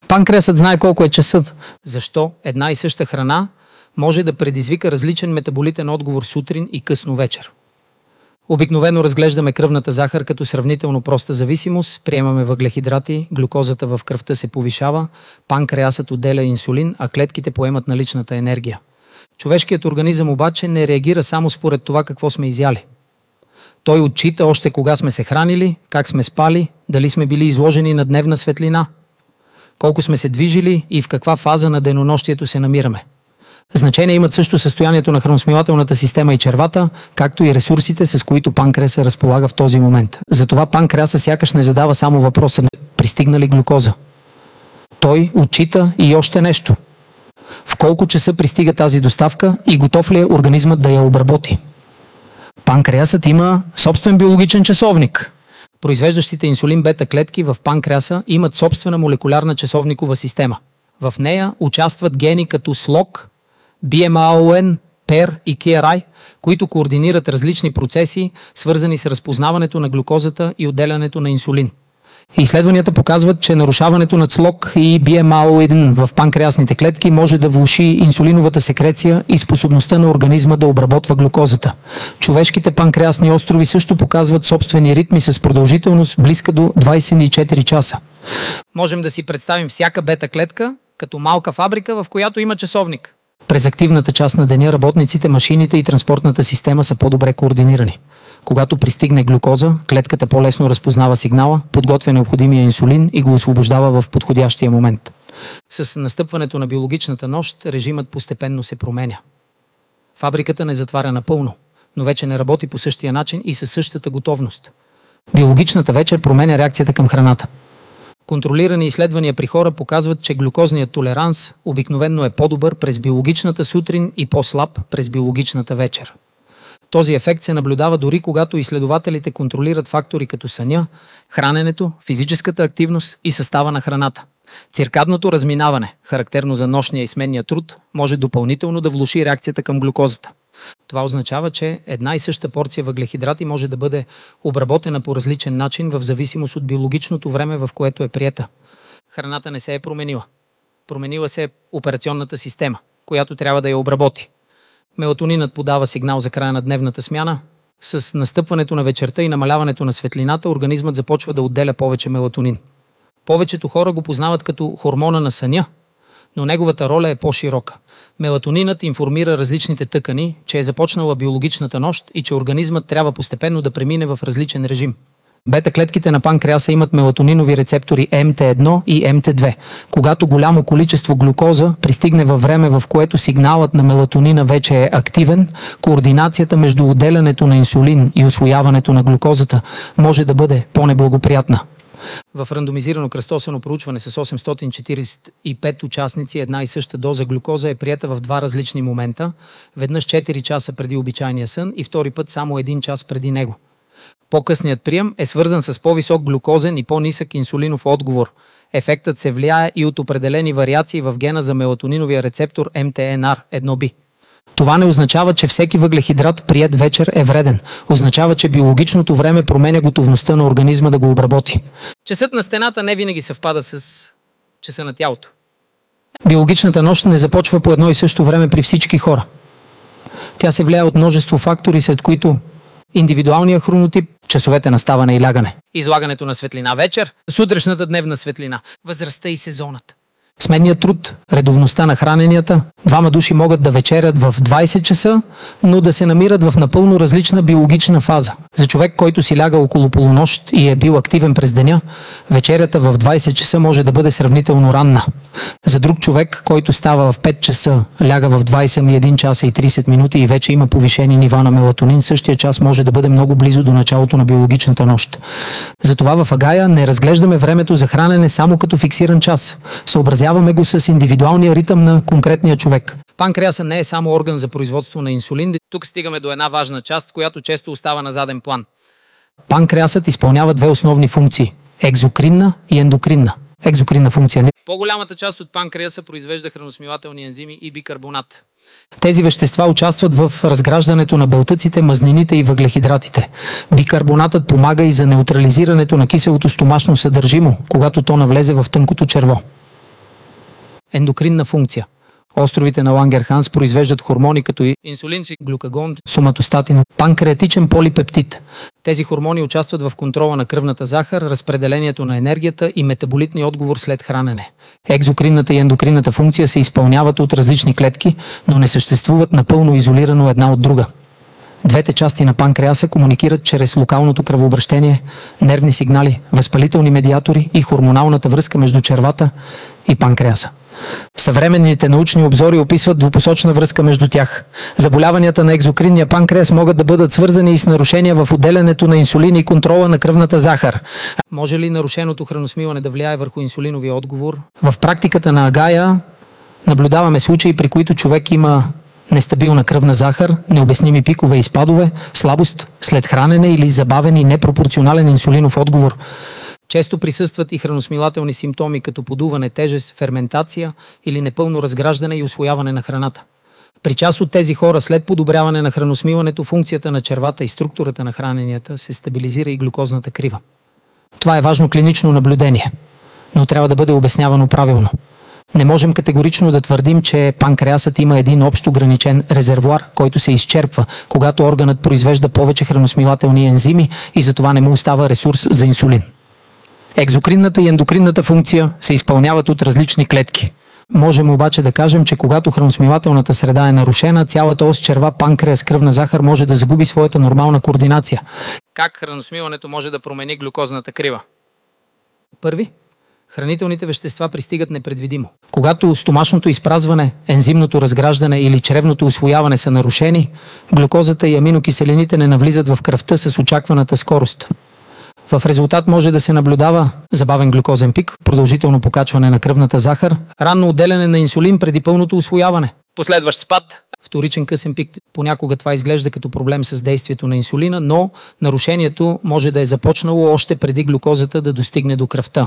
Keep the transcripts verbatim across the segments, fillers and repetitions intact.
Панкреасът знае колко е часът. Защо една и съща храна може да предизвика различен метаболитен отговор сутрин и късно вечер. Обикновено разглеждаме кръвната захар като сравнително проста зависимост, приемаме въглехидрати, глюкозата в кръвта се повишава, панкреасът отделя инсулин, а клетките поемат наличната енергия. Човешкият организъм обаче не реагира само според това какво сме изяли. Той отчита още кога сме се хранили, как сме спали, дали сме били изложени на дневна светлина, колко сме се движили и в каква фаза на денонощието се намираме. Значение имат също състоянието на храносмилателната система и червата, както и ресурсите, с които панкреаса разполага в този момент. Затова панкреаса сякаш не задава само въпроса: пристигна ли глюкоза? Той отчита и още нещо. В колко часа пристига тази доставка и готов ли е организмът да я обработи? Панкреасът има собствен биологичен часовник. Произвеждащите инсулин бета клетки в панкреаса имат собствена молекулярна часовникова система. В нея участват гени като слог, би ем а о ен, пер и ки ар ай, които координират различни процеси, свързани с разпознаването на глюкозата и отделянето на инсулин. Изследванията показват, че нарушаването на слог и би ем а о ен в панкреасните клетки може да влоши инсулиновата секреция и способността на организма да обработва глюкозата. Човешките панкреасни острови също показват собствени ритми с продължителност близка до двайсет и четири часа. Можем да си представим всяка бета клетка като малка фабрика, в която има часовник. През активната част на деня работниците, машините и транспортната система са по-добре координирани. Когато пристигне глюкоза, клетката по-лесно разпознава сигнала, подготвя необходимия инсулин и го освобождава в подходящия момент. С настъпването на биологичната нощ режимът постепенно се променя. Фабриката не затваря напълно, но вече не работи по същия начин и със същата готовност. Биологичната вечер променя реакцията към храната. Контролирани изследвания при хора показват, че глюкозният толеранс обикновенно е по-добър през биологичната сутрин и по-слаб през биологичната вечер. Този ефект се наблюдава дори когато изследователите контролират фактори като съня, храненето, физическата активност и състава на храната. Циркадното разминаване, характерно за нощния и сменния труд, може допълнително да влоши реакцията към глюкозата. Това означава, че една и съща порция въглехидрати може да бъде обработена по различен начин в зависимост от биологичното време, в което е приета. Храната не се е променила. Променила се е операционната система, която трябва да я обработи. Мелатонинът подава сигнал за края на дневната смяна. С настъпването на вечерта и намаляването на светлината, организмът започва да отделя повече мелатонин. Повечето хора го познават като хормона на съня, но неговата роля е по-широка. Мелатонинът информира различните тъкани, че е започнала биологичната нощ и че организмът трябва постепенно да премине в различен режим. Бета-клетките на панкреаса имат мелатонинови рецептори ем те едно и ем те две. Когато голямо количество глюкоза пристигне във време, в което сигналът на мелатонина вече е активен, координацията между отделянето на инсулин и усвояването на глюкозата може да бъде по-неблагоприятна. В рандомизирано кръстосано проучване с осемстотин четиридесет и пет участници една и съща доза глюкоза е приета в два различни момента, веднъж четири часа преди обичайния сън и втори път само един час преди него. По-късният прием е свързан с по-висок глюкозен и по-нисък инсулинов отговор. Ефектът се влияе и от определени вариации в гена за мелатониновия рецептор ем те ен ар едно би. Това не означава, че всеки въглехидрат приет вечер е вреден. Означава, че биологичното време променя готовността на организма да го обработи. Часът на стената не винаги съвпада с часа на тялото. Биологичната нощ не започва по едно и също време при всички хора. Тя се влияе от множество фактори, сред които индивидуалния хронотип, часовете на ставане и лягане, излагането на светлина вечер, сутрешната дневна светлина, възрастта и сезонът. Сменният труд, редовността на храненията. Двама души могат да вечерят в двайсет часа, но да се намират в напълно различна биологична фаза. За човек, който си ляга около полунощ и е бил активен през деня, вечерята в двайсет часа може да бъде сравнително ранна. За друг човек, който става в пет часа, ляга в двайсет и един часа и трийсет минути и вече има повишени нива на мелатонин, същия час може да бъде много близо до началото на биологичната нощ. Затова в Агая не разглеждаме времето за хранене само като фиксиран час. Съобразяваме го с индивидуалния ритъм на конкретния човек. Панкреаса не е само орган за производство на инсулин. Тук стигаме до една важна част, която често остава на заден план. Панкреасът изпълнява две основни функции – екзокринна и ендокринна. Екзокринна функция. По-голямата част от панкреаса произвежда храносмилателни ензими и бикарбонат. Тези вещества участват в разграждането на белтъците, мазнините и въглехидратите. Бикарбонатът помага и за неутрализирането на киселото стомашно съдържимо, когато то навлезе в тънкото черво. ендокринна функция. Островите на Лангерханс произвеждат хормони като инсулин, глюкагон, соматостатин, панкреатичен полипептид. Тези хормони участват в контрола на кръвната захар, разпределението на енергията и метаболитния отговор след хранене. Екзокринната и ендокринната функция се изпълняват от различни клетки, но не съществуват напълно изолирано една от друга. Двете части на панкреаса комуникират чрез локалното кръвообращение, нервни сигнали, възпалителни медиатори и хормоналната връзка между червата и панкреаса. Съвременните научни обзори описват двупосочна връзка между тях. Заболяванията на екзокринния панкреас могат да бъдат свързани и с нарушения в отделянето на инсулин и контрола на кръвната захар. Може ли нарушеното храносмилане да влияе върху инсулиновия отговор? В практиката на Агая наблюдаваме случаи, при които човек има нестабилна кръвна захар, необясними пикове и спадове, слабост след хранене или забавен и непропорционален инсулинов отговор. Често присъстват и храносмилателни симптоми, като подуване, тежест, ферментация или непълно разграждане и усвояване на храната. При част от тези хора след подобряване на храносмилането, функцията на червата и структурата на храненията се стабилизира и глюкозната крива. Това е важно клинично наблюдение, но трябва да бъде обяснявано правилно. Не можем категорично да твърдим, че панкреасът има един общ ограничен резервоар, който се изчерпва, когато органът произвежда повече храносмилателни ензими и затова не му остава ресурс за инсулин. Екзокринната и ендокринната функция се изпълняват от различни клетки. Можем обаче да кажем, че когато храносмилателната среда е нарушена, цялата ос черва, панкреас, кръвна захар може да загуби своята нормална координация. Как храносмилането може да промени глюкозната крива? Първи, хранителните вещества пристигат непредвидимо. Когато стомашното изпразване, ензимното разграждане или чревното усвояване са нарушени, глюкозата и аминокиселините не навлизат в кръвта с очакваната скорост. В резултат може да се наблюдава забавен глюкозен пик, продължително покачване на кръвната захар, ранно отделяне на инсулин преди пълното усвояване, последващ спад, вторичен късен пик. Понякога това изглежда като проблем с действието на инсулина, но нарушението може да е започнало още преди глюкозата да достигне до кръвта.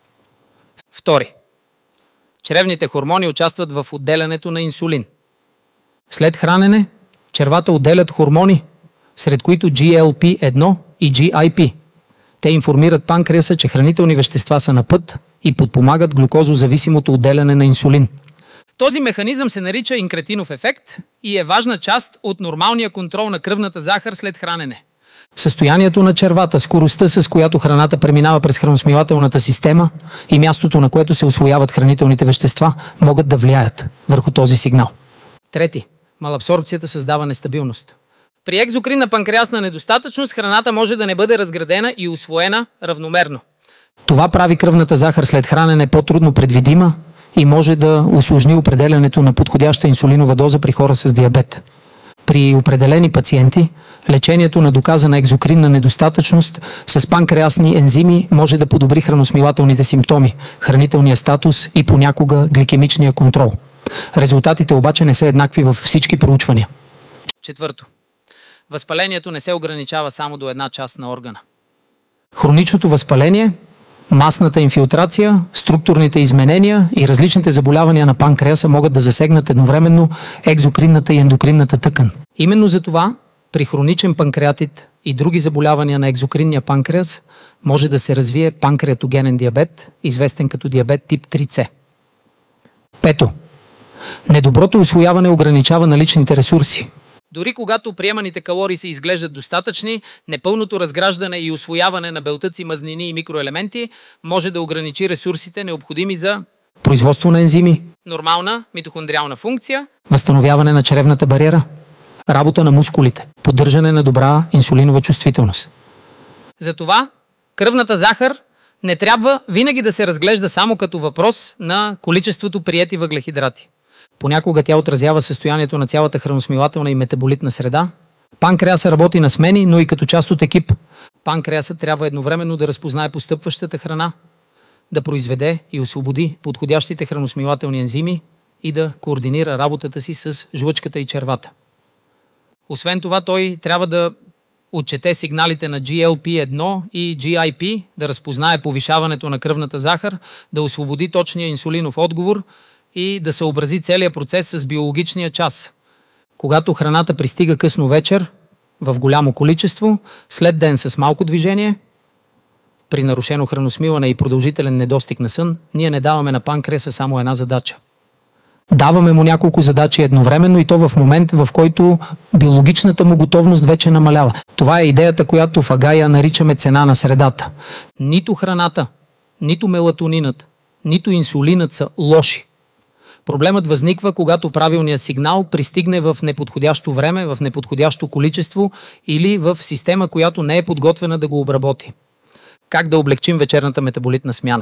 Втори. Чревните хормони участват в отделянето на инсулин. След хранене, червата отделят хормони, сред които Джи Ел Пи едно и Джи Ай Пи. Те информират панкреаса, че хранителни вещества са на път и подпомагат глюкозозависимото отделяне на инсулин. Този механизъм се нарича инкретинов ефект и е важна част от нормалния контрол на кръвната захар след хранене. Състоянието на червата, скоростта, с която храната преминава през храносмилателната система и мястото, на което се усвояват хранителните вещества, могат да влияят върху този сигнал. Трети. Малабсорбцията създава нестабилност. При екзокринна панкреасна недостатъчност храната може да не бъде разградена и усвоена равномерно. Това прави кръвната захар след хранене по-трудно предвидима и може да усложни определянето на подходяща инсулинова доза при хора с диабет. При определени пациенти, лечението на доказана екзокринна недостатъчност с панкреасни ензими може да подобри храносмилателните симптоми, хранителния статус и понякога гликемичния контрол. Резултатите обаче не са еднакви във всички проучвания. Четвърто. Възпалението не се ограничава само до една част на органа. Хроничното възпаление, масната инфилтрация, структурните изменения и различните заболявания на панкреаса могат да засегнат едновременно екзокринната и ендокринната тъкан. Именно за това при хроничен панкреатит и други заболявания на екзокринния панкреас може да се развие панкреатогенен диабет, известен като диабет тип три С. Пето. Недоброто усвояване ограничава наличните ресурси. Дори когато приеманите калории се изглеждат достатъчни, непълното разграждане и усвояване на белтъци, мазнини и микроелементи може да ограничи ресурсите, необходими за производство на ензими, нормална митохондриална функция, възстановяване на чревната бариера, работа на мускулите, поддържане на добра инсулинова чувствителност. Затова кръвната захар не трябва винаги да се разглежда само като въпрос на количеството приети въглехидрати. Понякога тя отразява състоянието на цялата храносмилателна и метаболитна среда. Панкреаса работи на смени, но и като част от екип. Панкреасът трябва едновременно да разпознае постъпващата храна, да произведе и освободи подходящите храносмилателни ензими и да координира работата си с жлъчката и червата. Освен това, той трябва да отчете сигналите на Джи Ел Пи едно и Джи Ай Пи, да разпознае повишаването на кръвната захар, да освободи точния инсулинов отговор и да съобрази целият процес с биологичния час. Когато храната пристига късно вечер, в голямо количество, след ден с малко движение, при нарушено храносмилане и продължителен недостиг на сън, ние не даваме на панкреаса само една задача Даваме му няколко задачи едновременно и то в момент, в който биологичната му готовност вече намалява. Това е идеята, която в Агая наричаме цена на средата. Нито храната, нито мелатонинът, нито инсулинът са лоши. Проблемът възниква, когато правилният сигнал пристигне в неподходящо време, в неподходящо количество или в система, която не е подготвена да го обработи. Как да облегчим вечерната метаболитна смяна?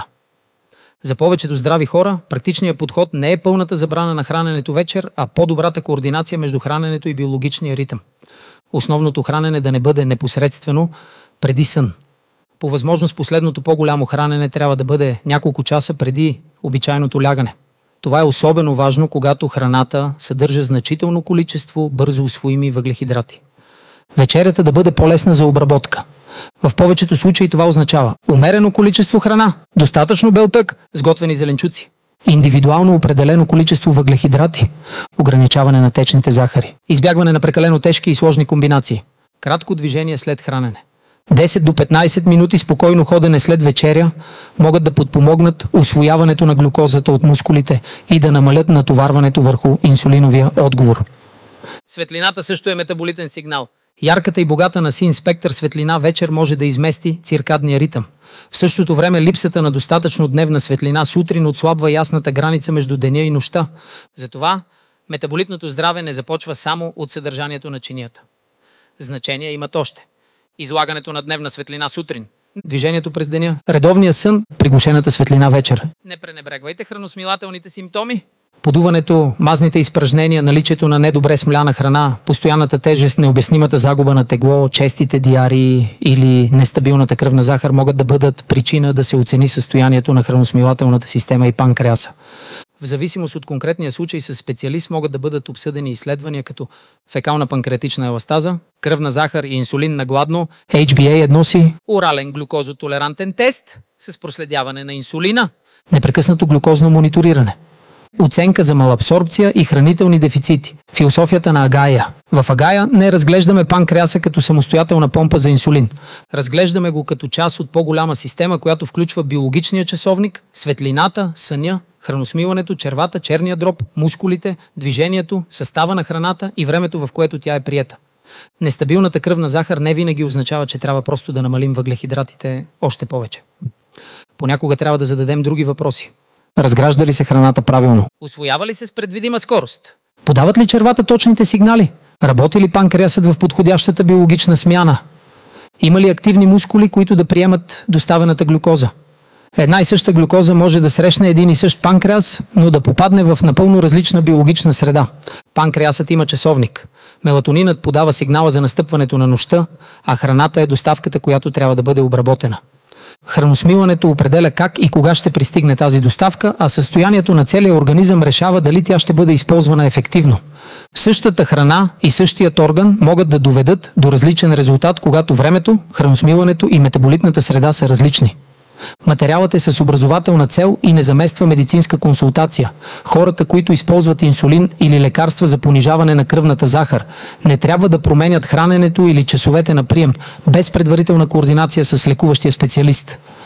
За повечето здрави хора практичният подход не е пълната забрана на храненето вечер, а по-добрата координация между храненето и биологичния ритъм. Основното хранене да не бъде непосредствено преди сън. По възможност последното по-голямо хранене трябва да бъде няколко часа преди обичайното лягане. Това е особено важно, когато храната съдържа значително количество бързо усвоими въглехидрати. Вечерята да бъде по-лесна за обработка. В повечето случаи това означава умерено количество храна, достатъчно белтък, сготвени зеленчуци, индивидуално определено количество въглехидрати, ограничаване на течните захари, избягване на прекалено тежки и сложни комбинации, кратко движение след хранене. десет до петнайсет минути спокойно ходене след вечеря могат да подпомогнат усвояването на глюкозата от мускулите и да намалят натоварването върху инсулиновия отговор. Светлината също е метаболитен сигнал. Ярката и богата на син спектър светлина вечер може да измести циркадния ритъм. В същото време липсата на достатъчно дневна светлина сутрин отслабва ясната граница между деня и нощта. Затова метаболитното здраве не започва само от съдържанието на чинията. Значение имат още. Излагането на дневна светлина сутрин, движението през деня, редовния сън, приглушената светлина вечер. Не пренебрегвайте храносмилателните симптоми. Подуването, мазните изпражнения, наличието на недобре смляна храна, постоянната тежест, необяснимата загуба на тегло, честите диарии или нестабилната кръвна захар могат да бъдат причина да се оцени състоянието на храносмилателната система и панкреаса. В зависимост от конкретния случай с специалист могат да бъдат обсъдени изследвания като фекална панкреатична еластаза, кръвна захар и инсулин на гладно, Ейч би Ей едно си, орален глюкозотолерантен тест с проследяване на инсулина, непрекъснато глюкозно мониториране, оценка за малабсорбция и хранителни дефицити. Философията на Агая. В Агая не разглеждаме панкреаса като самостоятелна помпа за инсулин. Разглеждаме го като част от по-голяма система, която включва биологичния часовник, светлината, съня, храносмилането, червата, черния дроб, мускулите, движението, състава на храната и времето, в което тя е приета. Нестабилната кръвна захар не винаги означава, че трябва просто да намалим въглехидратите още повече. Понякога трябва да зададем други въпроси. Разгражда ли се храната правилно? Усвоява ли се с предвидима скорост? Подават ли червата точните сигнали? Работи ли панкреасът в подходящата биологична смяна? Има ли активни мускули, които да приемат доставената глюкоза? Една и съща глюкоза може да срещне един и същ панкреас, но да попадне в напълно различна биологична среда. Панкреасът има часовник. Мелатонинът подава сигнала за настъпването на нощта, а храната е доставката, която трябва да бъде обработена. Храносмилането определя как и кога ще пристигне тази доставка, а състоянието на целия организъм решава дали тя ще бъде използвана ефективно. Същата храна и същият орган могат да доведат до различен резултат, когато времето, храносмилането и метаболитната среда са различни. Материалът е с образователна цел и не замества медицинска консултация. Хората, които използват инсулин или лекарства за понижаване на кръвната захар, не трябва да променят храненето или часовете на прием, без предварителна координация с лекуващия специалист.